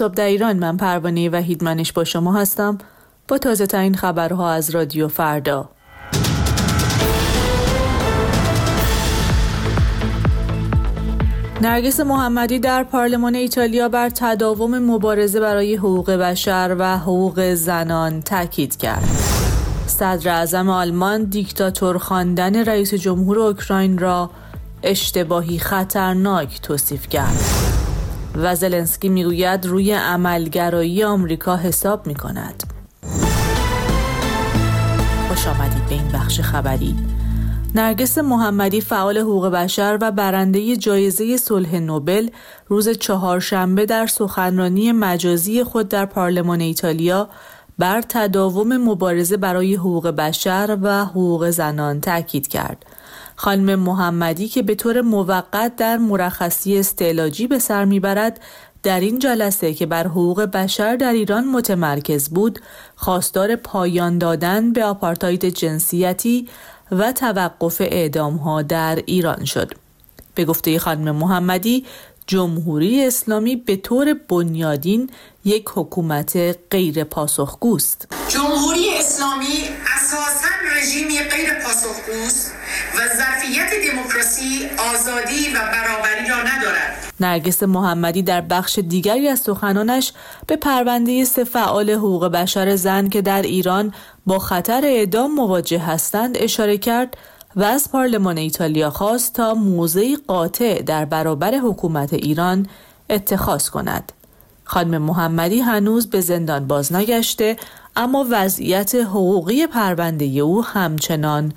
صبح در ایران، من پروانه وحیدمنش با شما هستم با تازه ترین خبرها از رادیو فردا. نرگس محمدی در پارلمان ایتالیا بر تداوم مبارزه برای حقوق بشر و حقوق زنان تاکید کرد. صدر اعظم آلمان دیکتاتور خواندن رئیس جمهور اوکراین را اشتباهی خطرناک توصیف کرد و زلنسکی میگوید روی عملگرایی آمریکا حساب می‌کند. خوش آمدید به این بخش خبری. نرگس محمدی، فعال حقوق بشر و برنده جایزه صلح نوبل، روز چهارشنبه در سخنرانی مجازی خود در پارلمان ایتالیا بر تداوم مبارزه برای حقوق بشر و حقوق زنان تاکید کرد. خانم محمدی که به طور موقت در مرخصی استعلاجی به سر میبرد، در این جلسه که بر حقوق بشر در ایران متمرکز بود، خواستار پایان دادن به آپارتاید جنسیتی و توقف اعدام‌ها در ایران شد. به گفته خانم محمدی، جمهوری اسلامی به طور بنیادین یک حکومت غیر پاسخگوست. جمهوری اسلامی اساساً رژیمی غیر پاسخگوست و ظرفیت دموکراسی، آزادی و برابری را ندارد. نرگس محمدی در بخش دیگری از سخنانش به پرونده 3 فعال حقوق بشر زن که در ایران با خطر اعدام مواجه هستند اشاره کرد و از پارلمان ایتالیا خواست تا موضعی قاطع در برابر حکومت ایران اتخاذ کند. خانم محمدی هنوز به زندان باز نگشته، اما وضعیت حقوقی پرونده او همچنان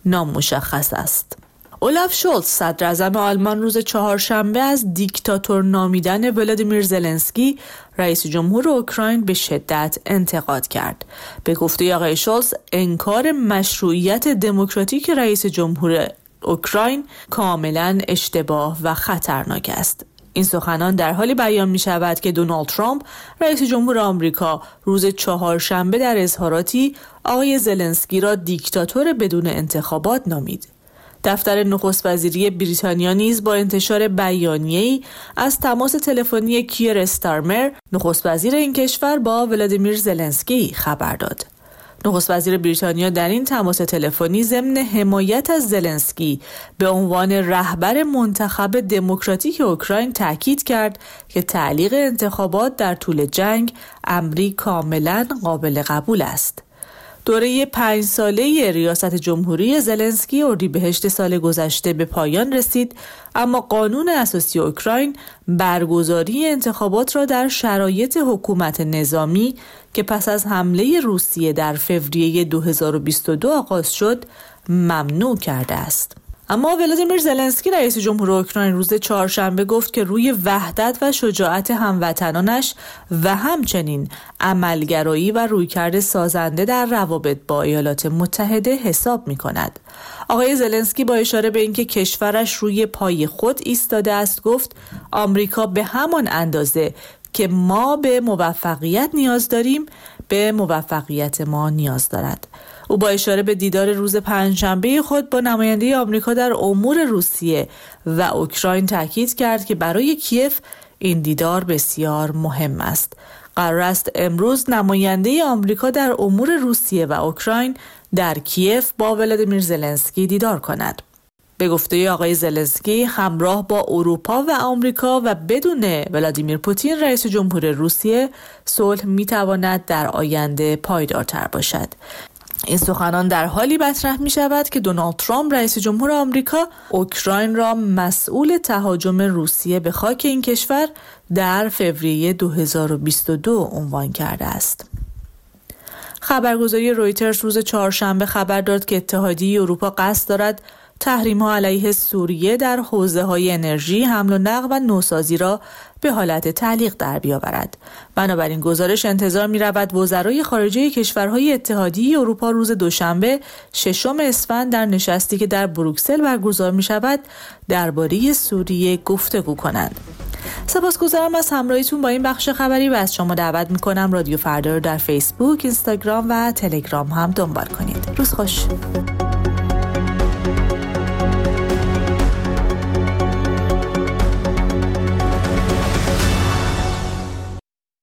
نامشخص است. اولاف شولز، صدر اعظم آلمان، روز چهارشنبه از دیکتاتور نامیدن ولادیمیر زلنسکی، رئیس جمهور اوکراین، به شدت انتقاد کرد. به گفته آقای شولز، انکار مشروعیت دموکراتیک رئیس جمهور اوکراین کاملا اشتباه و خطرناک است. این سخنان در حالی بیان می شود که دونالد ترامپ، رئیس جمهور آمریکا، روز چهارشنبه در اظهاراتی آقای زلنسکی را دیکتاتور بدون انتخابات نامید. دفتر نخست وزیری بریتانیا نیز با انتشار بیانیه‌ای از تماس تلفنی کیر استارمر، نخست وزیر این کشور، با ولادیمیر زلنسکی خبر داد. نخست وزیر بریتانیا در این تماس تلفنی ضمن حمایت از زلنسکی به عنوان رهبر منتخب دموکراتیک اوکراین تاکید کرد که تعلیق انتخابات در طول جنگ امری کاملا قابل قبول است. دوره 5 ساله ریاست جمهوری زلنسکی اردیبهشت سال گذشته به پایان رسید، اما قانون اساسی اوکراین برگزاری انتخابات را در شرایط حکومت نظامی که پس از حمله روسیه در فوریه 2022 آغاز شد ممنوع کرده است. اما ولادیمیر زلنسکی، رئیس جمهور اوکراین، روز چهارشنبه گفت که روی وحدت و شجاعت هموطنانش و همچنین عملگرایی و رویکرد سازنده در روابط با ایالات متحده حساب می‌کند. آقای زلنسکی با اشاره به اینکه کشورش روی پای خود ایستاده است گفت آمریکا به همان اندازه که ما به موفقیت نیاز داریم، به موفقیت ما نیاز دارد. او با اشاره به دیدار روز پنجشنبه خود با نماینده آمریکا در امور روسیه و اوکراین تاکید کرد که برای کیف این دیدار بسیار مهم است. قرار است امروز نماینده آمریکا در امور روسیه و اوکراین در کیف با ولادیمیر زلنسکی دیدار کند. به گفته آقای زلنسکی، همراه با اروپا و آمریکا و بدون ولادیمیر پوتین، رئیس جمهور روسیه، صلح میتواند در آینده پایدارتر باشد. این سخنان در حالی مطرح می شود که دونالد ترامپ، رئیس جمهور آمریکا، اوکراین را مسئول تهاجم روسیه به خاک این کشور در فوریه 2022 عنوان کرده است. خبرگزاری رویترز روز چهارشنبه خبر داد که اتحادیه اروپا قصد دارد تحریم‌ها علیه سوریه در حوزه‌های انرژی، حمل و نقل و نوسازی را به حالت تعلیق در بیاورد. بنابراین گزارش انتظار می‌رود وزرای خارجه کشورهای اتحادیه اروپا روز دوشنبه 6 اسفند در نشستی که در بروکسل برگزار می‌شود درباره سوریه گفتگو کنند. سپاسگزارم از همراهیتون با این بخش خبری و از شما دعوت می‌کنم رادیو فردا رو در فیسبوک، اینستاگرام و تلگرام هم دنبال کنید. روز خوش.